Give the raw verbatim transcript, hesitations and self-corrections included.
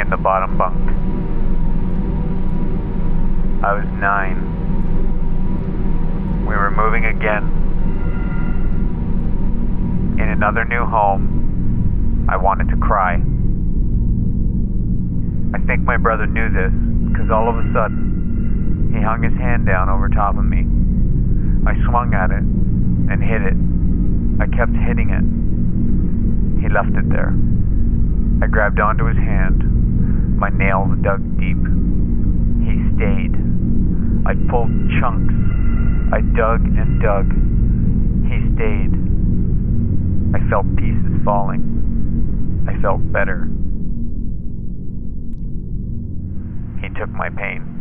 in the bottom bunk. I was nine. We were moving again. In another new home, I wanted to cry. I think my brother knew this, because all of a sudden, he hung his hand down over top of me. I swung at it and hit it. I kept hitting it. He left it there. I grabbed onto his hand. My nails dug deep. He stayed. I pulled chunks. I dug and dug. He stayed. I felt pieces falling. I felt better. He took my pain.